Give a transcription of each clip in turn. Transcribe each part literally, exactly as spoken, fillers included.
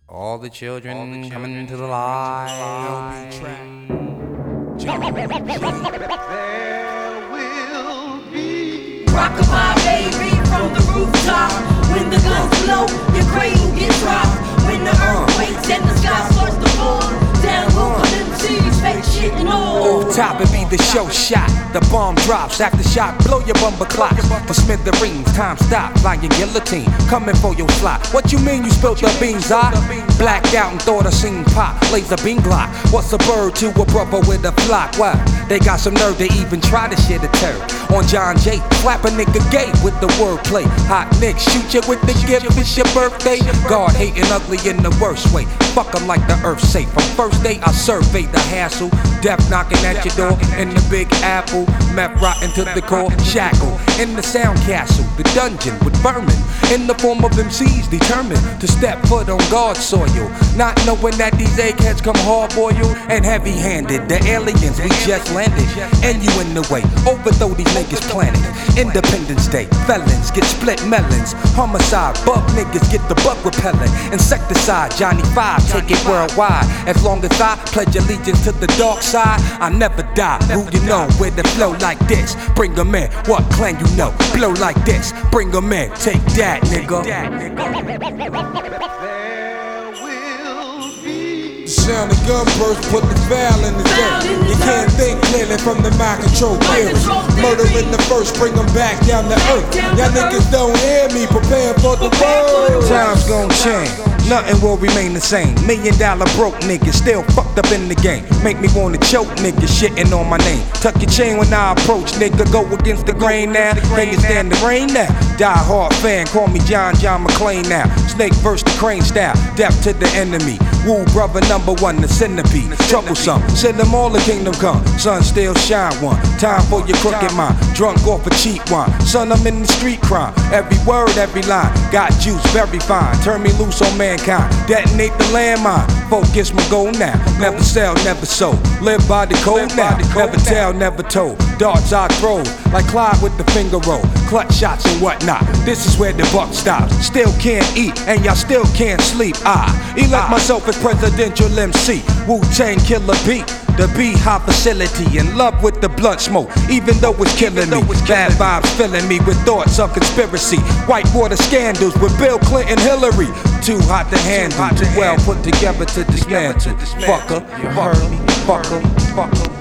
All the children, All the children coming into the light. There will be rock-a-bye, baby, from the rooftop. When the guns blow, your cradle gets rocked. When the earth quakes and the sky starts to fall, down will come M Cs, fake shit and all. Off top, it be the show shot. The bomb drops, after shot, blow your bumper clocks. The smithereens, time stop, flying guillotine, coming for your slot. What you mean you spilled the beans, huh? Blacked out and thought I seen pop, laser beam glock. What's a bird to a brother with a flock? Why? They got some nerve, they even try to shit a turd. On John Jay, slap a nigga gay with the wordplay. Hot nicks, shoot you with the gift, it's your birthday. God hating ugly in the worst way. Fuck 'em like the earth safe. From first day I survey the hassle. Death knocking at your door in the Big Apple. Meth rotten to the core, shackle in the sound castle, the dungeon with vermin in the form of M Cs determined to step foot on God's soil, not knowing that these eggheads come hard-boiled and heavy-handed. The aliens we just landed, and you in the way. Overthrow these niggas' planet. Independence Day, felons get split melons. Homicide, bug niggas get the bug repellent. Insecticide, Johnny Five, take it worldwide. As long as I pledge allegiance to the dark side, I never die. Who you know with the flow like this? Bring 'em in, what clan you know? Blow like this, bring 'em in, take that, nigga. Sound of gun burst, put the foul in the dirt. You can't think clearly from the mind control theory. Murder in the first, bring them back down to earth. Y'all niggas don't hear me, prepare for the world. Time's gon' change, nothing will remain the same. Million dollar broke niggas still fucked up in the game. Make me wanna choke niggas shitting on my name. Tuck your chain when I approach, nigga, go against the grain now. Can you stand the rain now? Die hard fan, call me John John McClane now. Snake versus the crane style, death to the enemy. Woo brother number one, the centipede. Troublesome, send them all the kingdom come. Sun still shine one, time for your crooked mind. Drunk off a cheap wine, son I'm in the street crime. Every word, every line, got juice very fine. Turn me loose on mankind, detonate the landmine. Focus my goal now, never sell, never sold. Live by the code now, never tell, never told. Darts I throw, like Clyde with the finger roll. Clutch shots and whatnot, this is where the buck stops. Still can't eat, and y'all still can't sleep. I elect myself as presidential M C. Wu-Tang Killer beat, the B-Hop facility. In love with the blunt smoke, even though it's killing me. Bad vibes filling me with thoughts of conspiracy. Whitewater scandals with Bill Clinton, Hillary. Too hot to handle, too well put together to dismantle. Fucker, you heard me, fucker, fucker.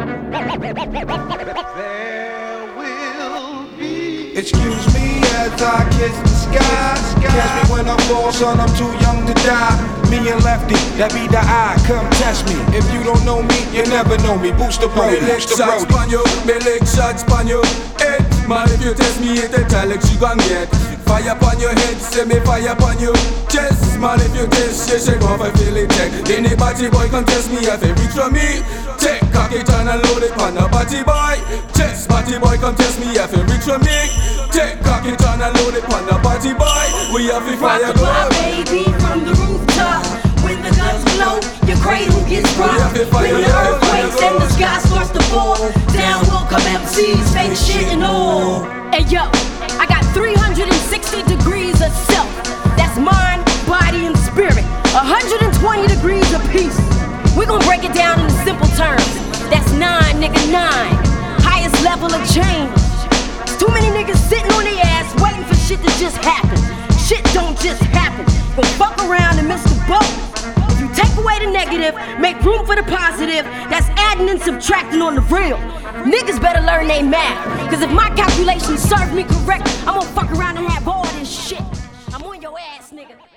Excuse me as I kiss the sky. Catch me when I fall, son, I'm too young to die. Me and Lefty, that be the eye, come test me. If you don't know me, you never know me. Booster Brody, Booster Brody. Spanyo, me leg shot Spanyo. Hey, man, if you test me, it ain't tell like you gon' get. Fire upon your head, say me fire upon you. Chest, man, if you test, you shake off a feeling check. Anybody boy come test me, if they reach for me. Check, cock it on and load it on the body boy. Chest, body boy come test me, if they reach for me. Take cock it on and load it on the body boy. We have to fire go. Rock-a-bye, baby, from the rooftop. When the guns blow, your cradle gets rocked. When the earth quakes and the sky starts to fall, down will come M Cs, fake shit and all. Hey yo, I got three hundred sixty degrees of self. That's mind, body, and spirit. one hundred twenty degrees of peace. We gon' break it down in simple terms. That's nine, nigga, nine. Highest level of change. Too many niggas sitting on their ass waiting for shit to just happen. Shit don't just happen. Go fuck around and miss the boat. If you take away the negative, make room for the positive, that's adding and subtracting on the real. Niggas better learn they math, cause if my calculations serve me correct, I'm gonna fuck around and have all this shit. I'm on your ass, nigga.